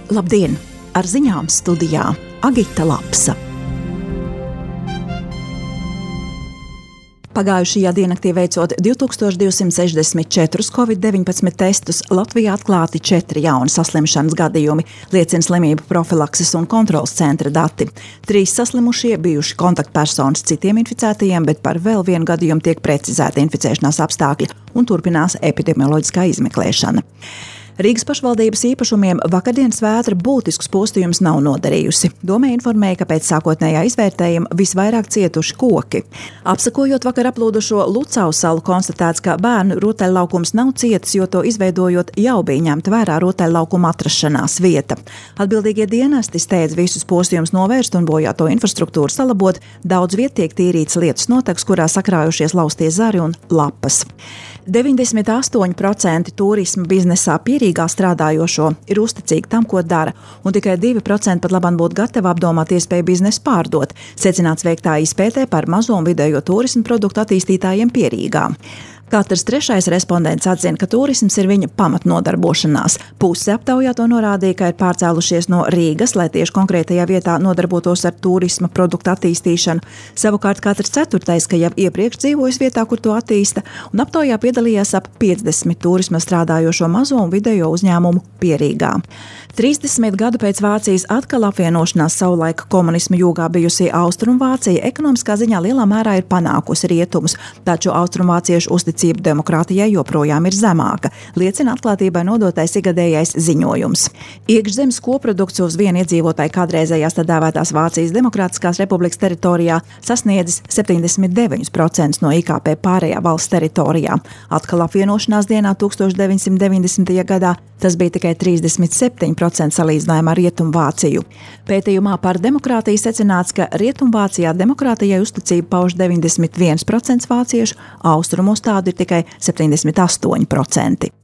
Labdien! Ar ziņām studijā Agita Lapsa. Pagājušajā diennaktī veicot 2264 COVID-19 testus, Latvijā atklāti 4 jauni saslimšanas gadījumi, liecina slimību profilakses un kontroles centra dati. 3 saslimušie bijuši kontaktpersonas citiem inficētajiem, bet par vēl vienu gadījumu tiek precizēti inficēšanās apstākļi un turpinās epidemioloģiskā izmeklēšana. Rīgas pašvaldības īpašumiem vakardienas vētra būtiskus postījumus nav nodarījusi. Dome informēja, ka pēc sākotnējā izvērtējuma visvairāk cietuši koki. Apsakojot vakar aplūdušo Lucau salu, konstatēts, ka bērnu rotaļlaukums nav cietis, jo to izveidojot jau bija ņemta vērā rotaļlaukuma atrašanās vieta. Atbildīgie dienesti steidz visus postījumus novērst un bojāto infrastruktūru salabot. Daudz viet tiek tīrīts lietus notekas, kurā sakrājušies laustie zari un lapas. 98% turisma biznesā Pierīgā strādājošo ir uzticīgi tam, ko dara, un tikai 2% pat labāk būtu gatavi apdomāt iespēju biznesu pārdot, secināts veiktā izpētē par mazo un vidējo turisma produktu attīstītājiem Pierīgā. Katrs 3. respondents atzina, ka turisms ir viņa pamatnodarbošanās. Puse aptaujāto norādīja, ka ir pārcēlušies no Rīgas, lai tieši konkrētajā vietā nodarbotos ar turisma produktu attīstīšanu. Savukārt katrs 4. ka jau iepriekš dzīvojas vietā, kur to attīsta, un aptaujā piedalījās ap 50 turisma strādājošo mazo un vidējo uzņēmumu Pierīgā. 30 gadu pēc Vācijas atkal apvienošanās savulaika komunisma jūgā bijusī Austrumvācija ekonomiskā ziņā lielā mērā ir panākusi rietumus, taču austrumvāciešu uzticība demokrātijai joprojām ir zemāka, liecina atklātībai nodotais ikgadējais ziņojums. Iekšzemes koprodukts uz vienu iedzīvotāju kādreizējās tā dēvētās Vācijas Demokrātiskās republikas teritorijā sasniedzis 79% no IKP pārējā valsts teritorijā. Atkal apvienošanās dienā 1990. gadā tas bija tikai 37% salīdzinājumā ar Rietumvāciju. Pētījumā par demokrātiju secināts, ka Rietumvācijā demokrātijai uzticību pauž 91% vāciešu, austrumos tādu ir tikai 78%.